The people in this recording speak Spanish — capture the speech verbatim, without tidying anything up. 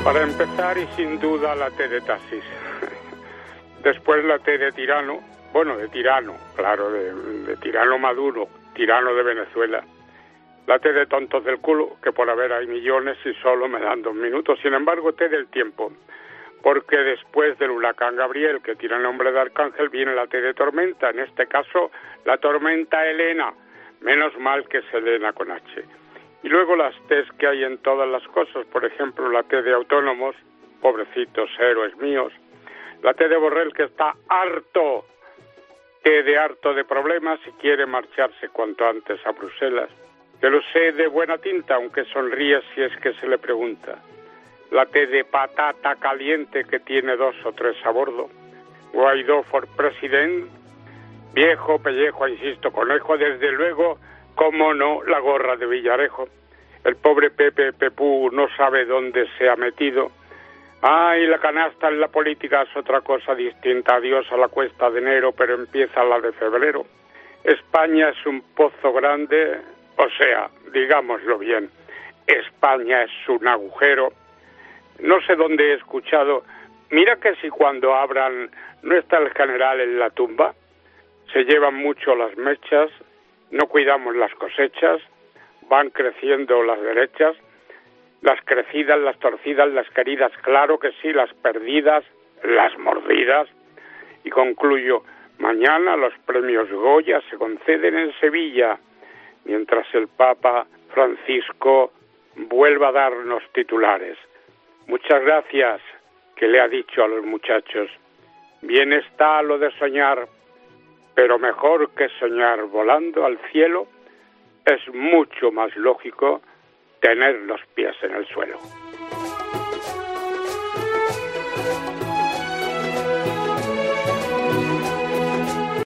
Para empezar, y sin duda, la T de Taxis. Después la T de Tirano, bueno, de Tirano, claro, de, de Tirano Maduro, tirano de Venezuela. La T de Tontos del culo, que por haber hay millones y solo me dan dos minutos. Sin embargo, T del tiempo, porque después del huracán Gabriel, que tiene el nombre de Arcángel, viene la T de tormenta, en este caso, la tormenta Elena. Menos mal que es Elena con H. Y luego las T's que hay en todas las cosas, por ejemplo, la T de autónomos, pobrecitos héroes míos, la T de Borrell, que está harto, T de harto de problemas y quiere marcharse cuanto antes a Bruselas, que lo sé de buena tinta, aunque sonríe si es que se le pregunta, la T de patata caliente, que tiene dos o tres a bordo, Guaidó for president, viejo, pellejo, insisto, conejo, desde luego, cómo no, la gorra de Villarejo. El pobre Pepe Pepú no sabe dónde se ha metido. Ay, la canasta en la política es otra cosa distinta. Adiós a la cuesta de enero, pero empieza la de febrero. España es un pozo grande, o sea, digámoslo bien, España es un agujero. No sé dónde he escuchado, mira que si cuando abran no está el general en la tumba, se llevan mucho las mechas, no cuidamos las cosechas, van creciendo las derechas, las crecidas, las torcidas, las queridas, claro que sí, las perdidas, las mordidas. Y concluyo, mañana los premios Goya se conceden en Sevilla, mientras el Papa Francisco vuelva a darnos titulares. Muchas gracias, que le ha dicho a los muchachos. Bien está lo de soñar, pero mejor que soñar volando al cielo, es mucho más lógico tener los pies en el suelo.